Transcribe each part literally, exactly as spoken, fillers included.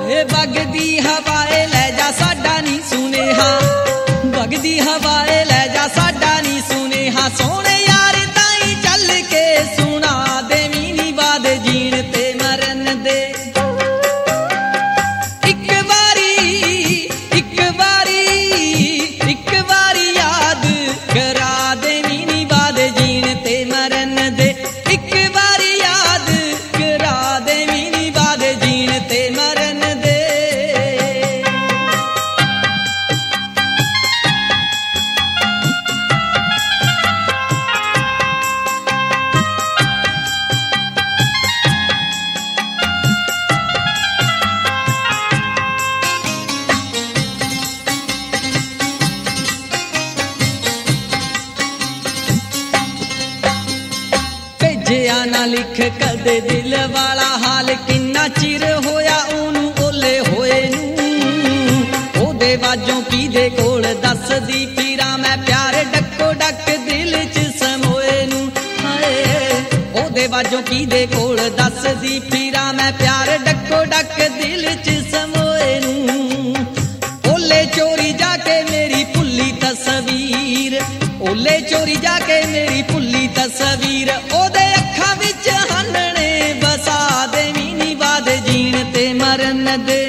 ए वगदी हवाए लै जा साडा नी सुनेहा, वगदी हवाए लै जा साडा नी सुनेहा। सोने यार ताई चल के सुना देवी नी बाद जीण ते मरन दे। इक बारी इक बारी इक बारी याद करा देवी नी बाद जीण ते मरन दे। इक बारी याद करा देवी नी बाद जीण ते मरन दे। भेजिया ना लिख कदे दिल वाला हाल, किन्ना चिर होया ओनू ओले होए नू। ओदे बाजों कीदे कोल दसदी फिरा मैं प्यार डक्को डक दिल च समोए नू। हाय ओदे बाजों कीदे कोल दसदी फिरा मैं प्यार डक्को डक दिल च समोए नू। ओले चोरी जाके मेरी भुल्ली तस्वीर, ओले चोरी जाके मेरी भुल्ली तस्वीर। ओदे अखां विच हानने बसा देवी नी बाद जीण ते मरन दे।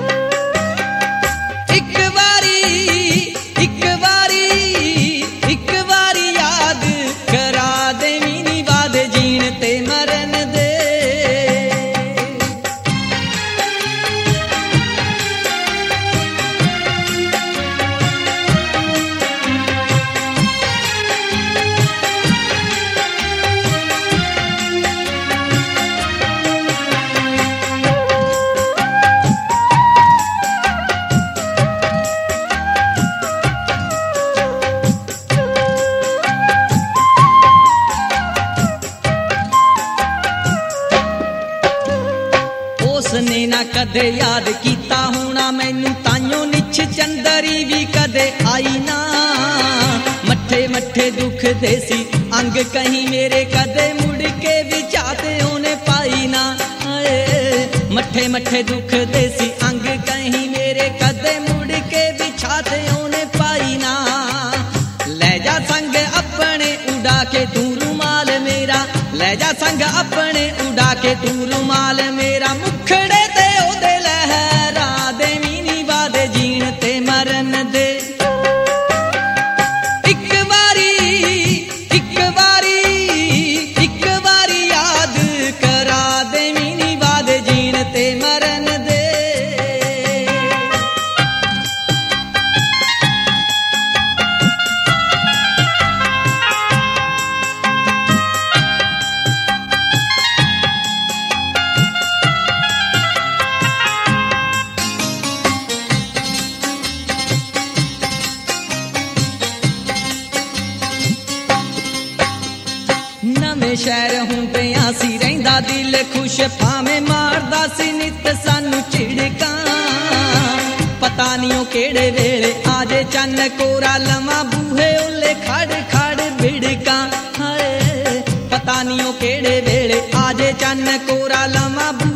इक बारी इक बारी इक बारी याद करा देवी नी बाद जीण ते मरन दे। उसने ना कदे याद कीता होना मैनू, ताइयों निछ चंदरी भी कदे आई ना। मठे मठे दुख देसी अंग कहीं मेरे कदे मुड़ के विचाते ओने पाई ना। मठे मठे दुख देसी अंग कहीं मेरे कदे मुड़ के बिछाते ओने पाई ना। ले जा संग अपने उड़ा के तू रुमाल मेरा, ले जा संग अपने उड़ा के तू रुमाल मेरा। मुखड़े ते ओदे लहरा देवी नी बाद जीण ते मरन दे। इक बारी इक बारी इक बारी याद करा देवी नी बाद जीण ते मरन दे। नवें शहर हुंदियां सी रहिंदा दिल खुश, भावें मारदा सी नित सानू झिड़कां। पता नी ओ केड़े वेले आजे चन्न कोरा लवां बूहे ओले खड़ खड़ बिड़कां। हाय पता नी ओ केड़े वेले आजे चन्न कोरा लवां